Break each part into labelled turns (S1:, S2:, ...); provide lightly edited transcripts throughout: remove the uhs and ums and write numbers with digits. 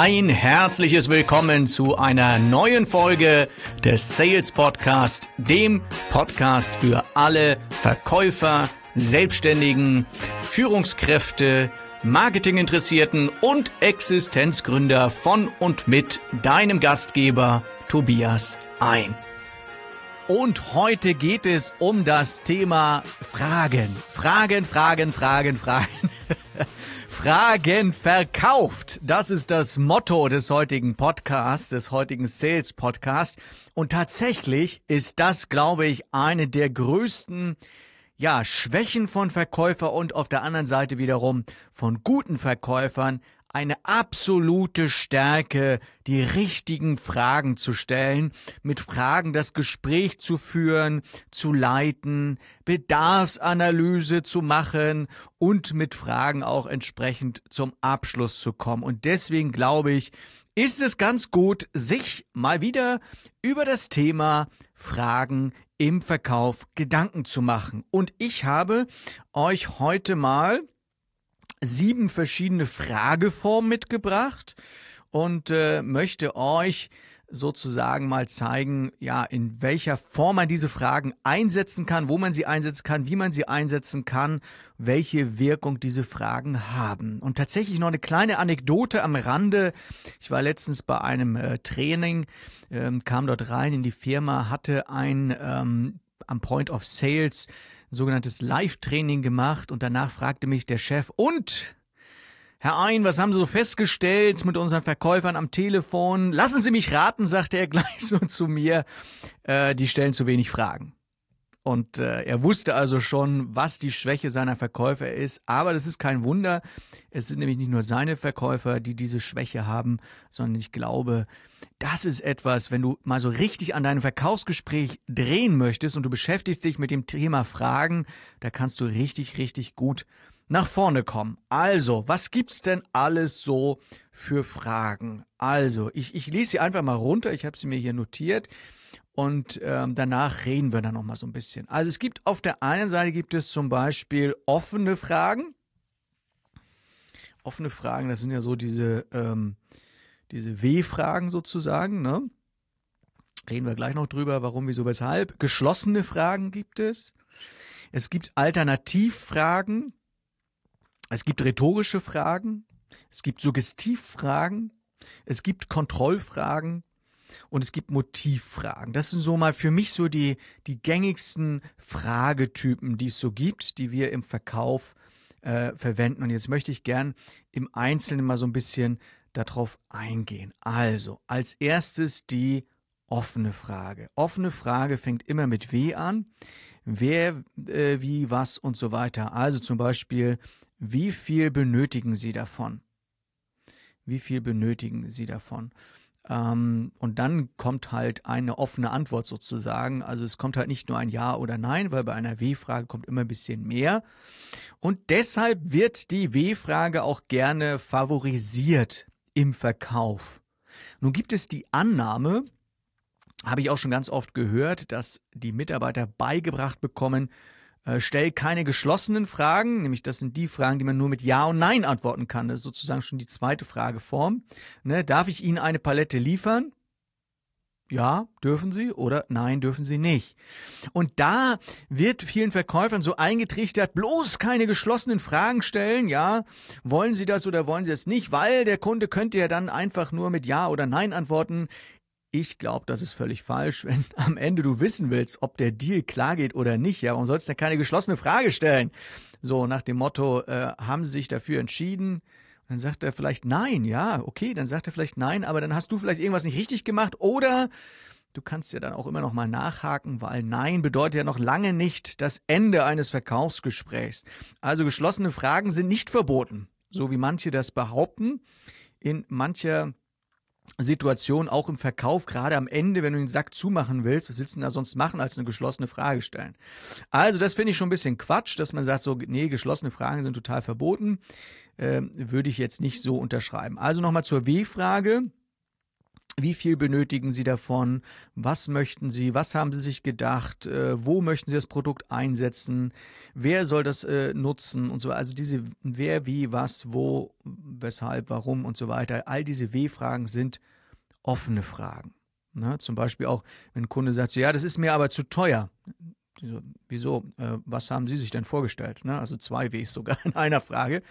S1: Ein herzliches Willkommen zu einer neuen Folge des Sales Podcast, dem Podcast für alle Verkäufer, Selbstständigen, Führungskräfte, Marketinginteressierten und Existenzgründer von und mit deinem Gastgeber Tobias Ein. Und heute geht es um das Thema Fragen. Fragen verkauft. Das ist das Motto des heutigen Podcasts, des heutigen Sales Podcasts. Und tatsächlich ist das, glaube ich, eine der größten Schwächen von Verkäufern und auf der anderen Seite wiederum von guten Verkäufern eine absolute Stärke, die richtigen Fragen zu stellen, mit Fragen das Gespräch zu führen, zu leiten, Bedarfsanalyse zu machen und mit Fragen auch entsprechend zum Abschluss zu kommen. Und deswegen glaube ich, ist es ganz gut, sich mal wieder über das Thema Fragen im Verkauf Gedanken zu machen. Und ich habe euch heute mal 7 verschiedene Frageformen mitgebracht und möchte euch sozusagen mal zeigen, in welcher Form man diese Fragen einsetzen kann, wo man sie einsetzen kann, wie man sie einsetzen kann, welche Wirkung diese Fragen haben. Und tatsächlich noch eine kleine Anekdote am Rande. Ich war letztens bei einem Training, kam dort rein in die Firma, hatte ein am Point of Sales sogenanntes Live-Training gemacht und danach fragte mich der Chef, und Herr Ein, was haben Sie so festgestellt mit unseren Verkäufern am Telefon? Lassen Sie mich raten, sagte er gleich so zu mir, die stellen zu wenig Fragen. Und er wusste also schon, was die Schwäche seiner Verkäufer ist, aber das ist kein Wunder. Es sind nämlich nicht nur seine Verkäufer, die diese Schwäche haben, sondern ich glaube, das ist etwas, wenn du mal so richtig an deinem Verkaufsgespräch drehen möchtest und du beschäftigst dich mit dem Thema Fragen, da kannst du richtig, richtig gut nach vorne kommen. Also, was gibt's denn alles so für Fragen? Also, ich lese sie einfach mal runter, ich habe sie mir hier notiert. Und danach reden wir dann nochmal so ein bisschen. Also es gibt auf der einen Seite gibt es zum Beispiel offene Fragen. Offene Fragen, das sind ja so diese W-Fragen sozusagen, ne? Reden wir gleich noch drüber, warum, wieso, weshalb. Geschlossene Fragen gibt es. Es gibt Alternativfragen. Es gibt rhetorische Fragen. Es gibt Suggestivfragen. Es gibt Kontrollfragen. Und es gibt Motivfragen. Das sind so mal für mich so die gängigsten Fragetypen, die es so gibt, die wir im Verkauf verwenden. Und jetzt möchte ich gern im Einzelnen mal so ein bisschen darauf eingehen. Also, als erstes die offene Frage. Offene Frage fängt immer mit W an. Wer, wie, was und so weiter. Also zum Beispiel, wie viel benötigen Sie davon? Wie viel benötigen Sie davon? Und dann kommt halt eine offene Antwort sozusagen. Also es kommt halt nicht nur ein Ja oder Nein, weil bei einer W-Frage kommt immer ein bisschen mehr. Und deshalb wird die W-Frage auch gerne favorisiert im Verkauf. Nun gibt es die Annahme, habe ich auch schon ganz oft gehört, dass die Mitarbeiter beigebracht bekommen, stell keine geschlossenen Fragen, nämlich das sind die Fragen, die man nur mit Ja und Nein antworten kann. Das ist sozusagen schon die zweite Frageform. Ne, darf ich Ihnen eine Palette liefern? Ja, dürfen Sie, oder nein, dürfen Sie nicht. Und da wird vielen Verkäufern so eingetrichtert, bloß keine geschlossenen Fragen stellen, ja, wollen Sie das oder wollen Sie es nicht, weil der Kunde könnte ja dann einfach nur mit Ja oder Nein antworten. Ich glaube, das ist völlig falsch. Wenn am Ende du wissen willst, ob der Deal klar geht oder nicht, ja, warum sollst du denn keine geschlossene Frage stellen? So nach dem Motto, haben Sie sich dafür entschieden? Und dann sagt er vielleicht nein, ja, okay, dann sagt er vielleicht nein, aber dann hast du vielleicht irgendwas nicht richtig gemacht oder du kannst ja dann auch immer noch mal nachhaken, weil Nein bedeutet ja noch lange nicht das Ende eines Verkaufsgesprächs. Also geschlossene Fragen sind nicht verboten, so wie manche das behaupten. In mancher Situation auch im Verkauf, gerade am Ende, wenn du den Sack zumachen willst, was willst du denn da sonst machen, als eine geschlossene Frage stellen? Also das finde ich schon ein bisschen Quatsch, dass man sagt so, nee, geschlossene Fragen sind total verboten, würde ich jetzt nicht so unterschreiben. Also nochmal zur W-Frage. Wie viel benötigen Sie davon? Was möchten Sie? Was haben Sie sich gedacht? Wo möchten Sie das Produkt einsetzen? Wer soll das nutzen und so? Also diese wer, wie, was, wo, weshalb, warum und so weiter. All diese W-Fragen sind offene Fragen. Ne? Zum Beispiel auch, wenn ein Kunde sagt, so, ja, das ist mir aber zu teuer. Wieso? Was haben Sie sich denn vorgestellt? Ne? Also 2 Ws sogar in einer Frage.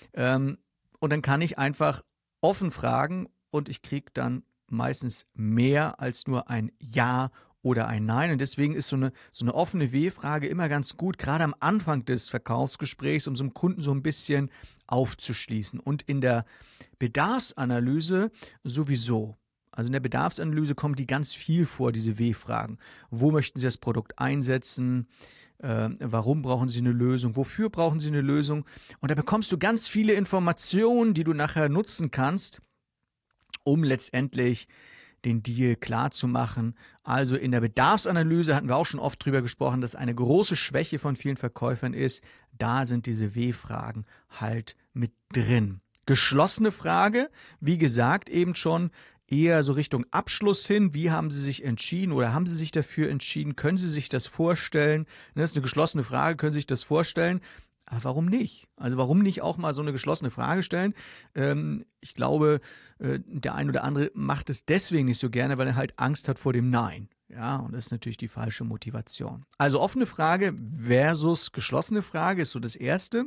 S1: Und dann kann ich einfach offen fragen und ich kriege dann meistens mehr als nur ein Ja oder ein Nein. Und deswegen ist so eine offene W-Frage immer ganz gut, gerade am Anfang des Verkaufsgesprächs, um so einem Kunden so ein bisschen aufzuschließen. Und in der Bedarfsanalyse sowieso. Also in der Bedarfsanalyse kommen die ganz viel vor, diese W-Fragen. Wo möchten Sie das Produkt einsetzen? Warum brauchen Sie eine Lösung? Wofür brauchen Sie eine Lösung? Und da bekommst du ganz viele Informationen, die du nachher nutzen kannst, um letztendlich den Deal klar zu machen. Also in der Bedarfsanalyse hatten wir auch schon oft drüber gesprochen, dass eine große Schwäche von vielen Verkäufern ist, da sind diese W-Fragen halt mit drin. Geschlossene Frage, wie gesagt, eben schon eher so Richtung Abschluss hin. Wie haben Sie sich entschieden oder haben Sie sich dafür entschieden? Können Sie sich das vorstellen? Das ist eine geschlossene Frage, können Sie sich das vorstellen? Aber warum nicht? Also warum nicht auch mal so eine geschlossene Frage stellen? Ich glaube, der ein oder andere macht es deswegen nicht so gerne, weil er halt Angst hat vor dem Nein. Ja, und das ist natürlich die falsche Motivation. Also offene Frage versus geschlossene Frage ist so das Erste.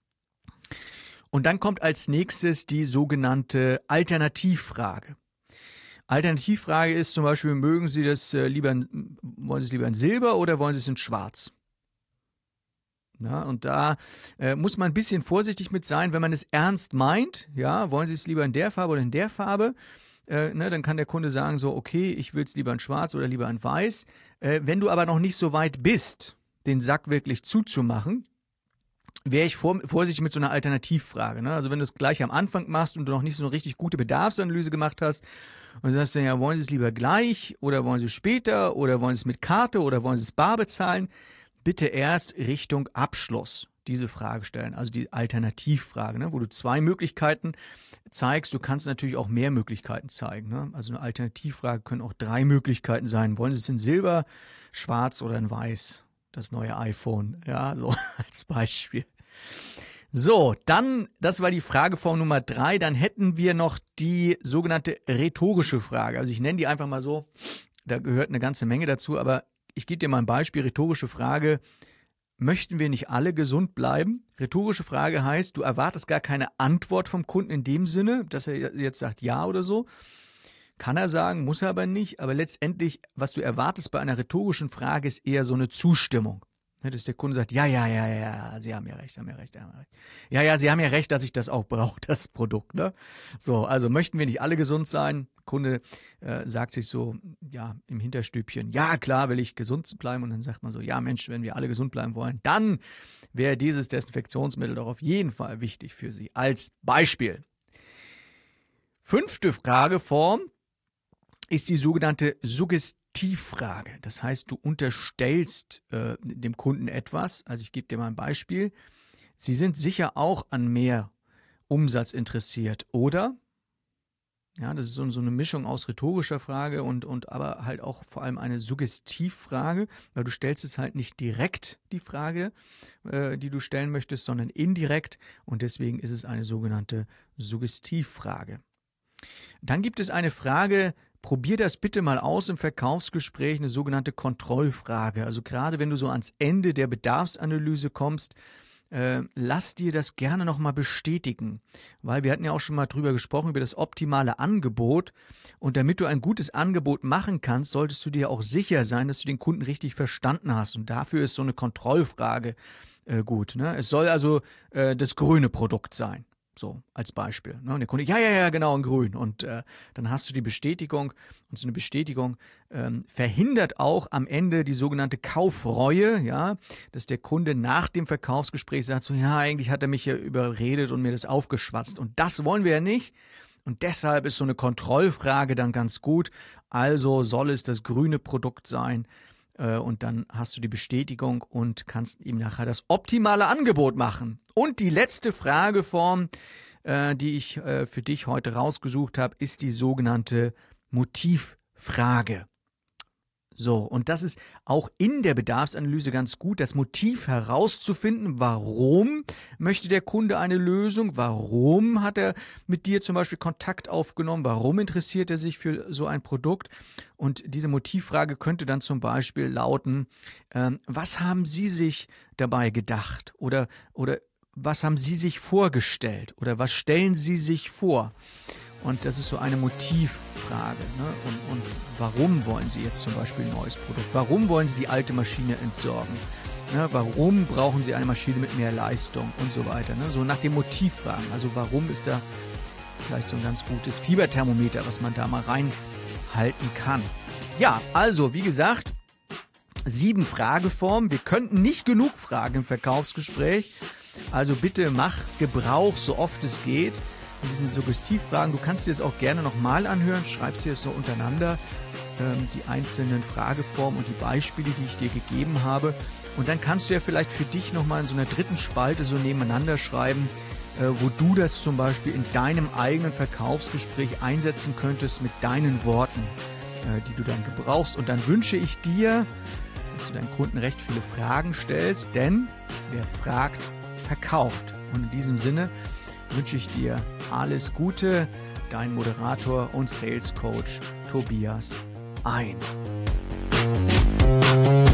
S1: Und dann kommt als nächstes die sogenannte Alternativfrage. Alternativfrage ist zum Beispiel, mögen Sie das wollen Sie es lieber in Silber oder wollen Sie es in Schwarz? Ja, und da muss man ein bisschen vorsichtig mit sein, wenn man es ernst meint. Ja, wollen Sie es lieber in der Farbe oder in der Farbe? Dann kann der Kunde sagen so, okay, ich will es lieber in Schwarz oder lieber in Weiß. Wenn du aber noch nicht so weit bist, den Sack wirklich zuzumachen, wäre ich vorsichtig mit so einer Alternativfrage. Ne? Also wenn du es gleich am Anfang machst und du noch nicht so eine richtig gute Bedarfsanalyse gemacht hast und sagst dann, ja, wollen Sie es lieber gleich oder wollen Sie es später oder wollen Sie es mit Karte oder wollen Sie es bar bezahlen? Bitte erst Richtung Abschluss diese Frage stellen, also die Alternativfrage, ne? Wo du 2 Möglichkeiten zeigst. Du kannst natürlich auch mehr Möglichkeiten zeigen. Ne? Also eine Alternativfrage können auch 3 Möglichkeiten sein. Wollen Sie es in Silber, Schwarz oder in Weiß? Das neue iPhone, ja, so als Beispiel. So, dann, das war die Frageform Nummer 3, dann hätten wir noch die sogenannte rhetorische Frage. Also ich nenne die einfach mal so, da gehört eine ganze Menge dazu, aber ich gebe dir mal ein Beispiel, rhetorische Frage, möchten wir nicht alle gesund bleiben? Rhetorische Frage heißt, du erwartest gar keine Antwort vom Kunden in dem Sinne, dass er jetzt sagt ja oder so. Kann er sagen, muss er aber nicht, aber letztendlich, was du erwartest bei einer rhetorischen Frage, ist eher so eine Zustimmung. Dass der Kunde sagt, ja, Sie haben ja recht. Ja, Sie haben ja recht, dass ich das auch brauche, das Produkt. Ne? So, also möchten wir nicht alle gesund sein? Kunde sagt sich so, ja, im Hinterstübchen, ja, klar will ich gesund bleiben. Und dann sagt man so, ja, Mensch, wenn wir alle gesund bleiben wollen, dann wäre dieses Desinfektionsmittel doch auf jeden Fall wichtig für Sie. Als Beispiel. 5. Frageform ist die sogenannte Suggestivfrage. Das heißt, du unterstellst dem Kunden etwas. Also ich gebe dir mal ein Beispiel. Sie sind sicher auch an mehr Umsatz interessiert, oder? Ja, das ist so eine Mischung aus rhetorischer Frage und aber halt auch vor allem eine Suggestivfrage, weil du stellst es halt nicht direkt, die Frage, die du stellen möchtest, sondern indirekt. Und deswegen ist es eine sogenannte Suggestivfrage. Dann gibt es eine Frage, probier das bitte mal aus im Verkaufsgespräch, eine sogenannte Kontrollfrage. Also gerade wenn du so ans Ende der Bedarfsanalyse kommst, lass dir das gerne nochmal bestätigen, weil wir hatten ja auch schon mal drüber gesprochen, über das optimale Angebot, und damit du ein gutes Angebot machen kannst, solltest du dir auch sicher sein, dass du den Kunden richtig verstanden hast, und dafür ist so eine Kontrollfrage gut. Ne? Es soll also das grüne Produkt sein. So, als Beispiel. Ne? Und der Kunde, ja, genau, in grün. Und dann hast du die Bestätigung. Und so eine Bestätigung verhindert auch am Ende die sogenannte Kaufreue, ja, dass der Kunde nach dem Verkaufsgespräch sagt, so, ja, eigentlich hat er mich ja überredet und mir das aufgeschwatzt. Und das wollen wir ja nicht. Und deshalb ist so eine Kontrollfrage dann ganz gut. Also soll es das grüne Produkt sein? Und dann hast du die Bestätigung und kannst ihm nachher das optimale Angebot machen. Und die letzte Frageform, die ich für dich heute rausgesucht habe, ist die sogenannte Motivfrage. So, und das ist auch in der Bedarfsanalyse ganz gut, das Motiv herauszufinden, warum möchte der Kunde eine Lösung, warum hat er mit dir zum Beispiel Kontakt aufgenommen, warum interessiert er sich für so ein Produkt. Und diese Motivfrage könnte dann zum Beispiel lauten, was haben Sie sich dabei gedacht oder was haben Sie sich vorgestellt oder was stellen Sie sich vor? Und das ist so eine Motivfrage. Ne? Und warum wollen Sie jetzt zum Beispiel ein neues Produkt? Warum wollen Sie die alte Maschine entsorgen? Ne? Warum brauchen Sie eine Maschine mit mehr Leistung und so weiter? Ne? So nach dem Motivfragen. Also warum ist da vielleicht so ein ganz gutes Fieberthermometer, was man da mal reinhalten kann. Ja, also wie gesagt, 7 Frageformen. Wir könnten nicht genug fragen im Verkaufsgespräch. Also bitte mach Gebrauch, so oft es geht. In diesen Suggestivfragen, du kannst dir das auch gerne nochmal anhören, schreibst dir das so untereinander, die einzelnen Frageformen und die Beispiele, die ich dir gegeben habe. Und dann kannst du ja vielleicht für dich nochmal in so einer dritten Spalte so nebeneinander schreiben, wo du das zum Beispiel in deinem eigenen Verkaufsgespräch einsetzen könntest mit deinen Worten, die du dann gebrauchst. Und dann wünsche ich dir, dass du deinen Kunden recht viele Fragen stellst, denn wer fragt, verkauft. Und in diesem Sinne wünsche ich dir alles Gute, dein Moderator und Sales Coach Tobias Ein.